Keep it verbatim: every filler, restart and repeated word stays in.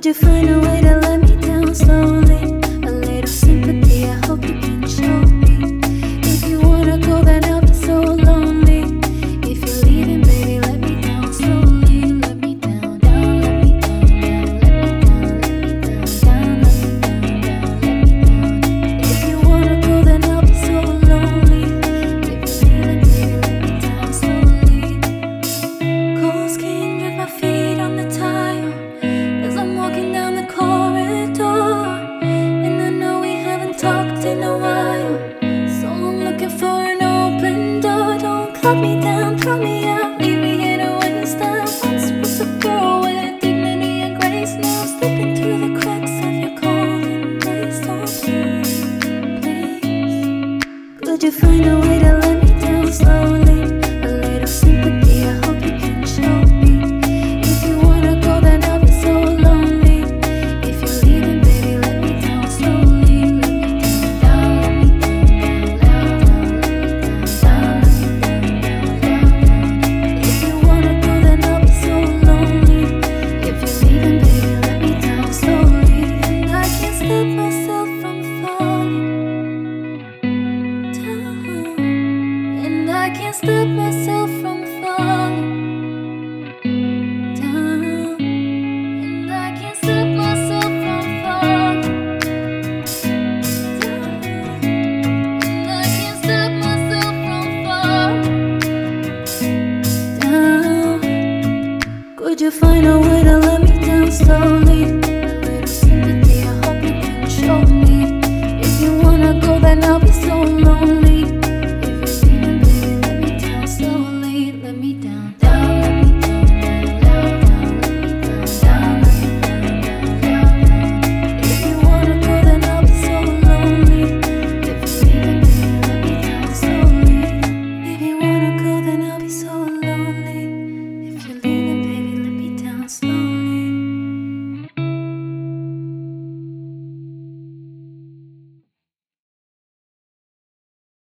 Could you find a way to let me down slowly? A little sympathy, I hope you can show me. If you wanna go, then I'll be so lonely. If you're leaving, baby, let me down slowly. Let me down, down, let me down, down, let me down, let me down, down, let me down, down, let me down. If you wanna go, then I'll be so lonely. If you're leaving, baby, let me down slowly. Cold skin with my feet on the tile as I'm walking down the corridor, and I know we haven't talked in a while, so I'm looking for an open door. Don't cut me down, throw me out, leave me here to waste time. Once was a girl with dignity and grace, now I'm slipping through the cracks of your cold embrace. So please, please, could you find a way to let me down slowly? A little sympathy, I hope you can show me. If you wanna go, then I'll be so lonely. If you're leaving, baby, let me down slowly. Let me down, down, let me down, down, down, down, let me down, down, down, down. If you wanna go, then I'll be so lonely. If you're leaving, baby, let me down slowly. And I can't stop myself from falling down. And I can't stop myself from falling down. And I can't stop myself from falling down. And I can't stop myself from falling down. Could you find a way to let me down slowly? A little sympathy, I hope you can show me. If you wanna go, then I'll be so lonely.